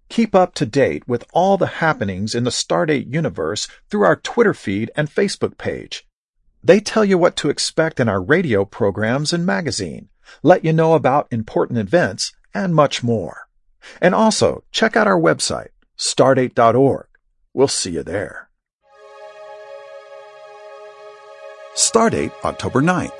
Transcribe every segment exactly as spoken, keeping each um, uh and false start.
Keep up to date with all the happenings in the Stardate universe through our Twitter feed and Facebook page. They tell you what to expect in our radio programs and magazine, let you know about important events, and much more. And also, check out our website, stardate dot org. We'll see you there. Stardate, October ninth.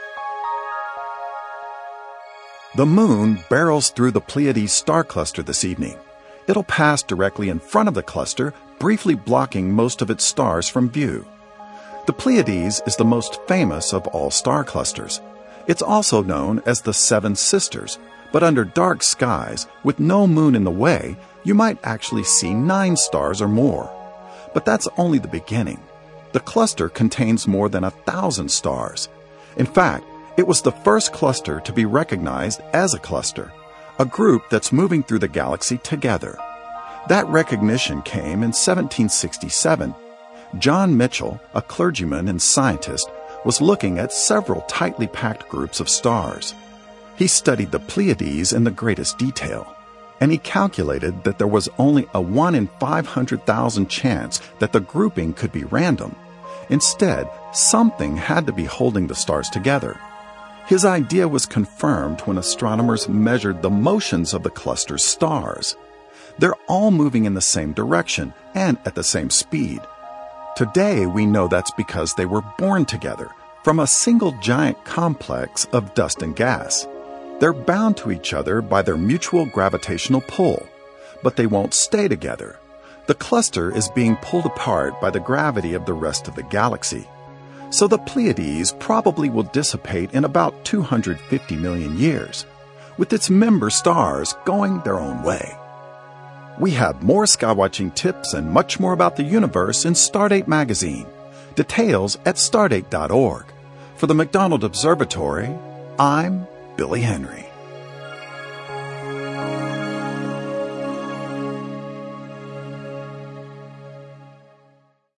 The moon barrels through the Pleiades star cluster this evening. It'll pass directly in front of the cluster, briefly blocking most of its stars from view. The Pleiades is the most famous of all star clusters. It's also known as the Seven Sisters, but under dark skies, with no moon in the way, you might actually see nine stars or more. But that's only the beginning. The cluster contains more than a thousand stars. In fact, it was the first cluster to be recognized as a cluster, a group that's moving through the galaxy together. That recognition came in seventeen sixty-seven. John Mitchell, a clergyman and scientist, was looking at several tightly packed groups of stars. He studied the Pleiades in the greatest detail, and he calculated that there was only a one in five hundred thousand chance that the grouping could be random. Instead, something had to be holding the stars together. His idea was confirmed when astronomers measured the motions of the cluster's stars. They're all moving in the same direction and at the same speed. Today, we know that's because they were born together from a single giant complex of dust and gas. They're bound to each other by their mutual gravitational pull, but they won't stay together. The cluster is being pulled apart by the gravity of the rest of the galaxy. So the Pleiades probably will dissipate in about two hundred fifty million years, with its member stars going their own way. We have more skywatching tips and much more about the universe in Stardate magazine. Details at stardate dot org. For the McDonald Observatory, I'm Billy Henry.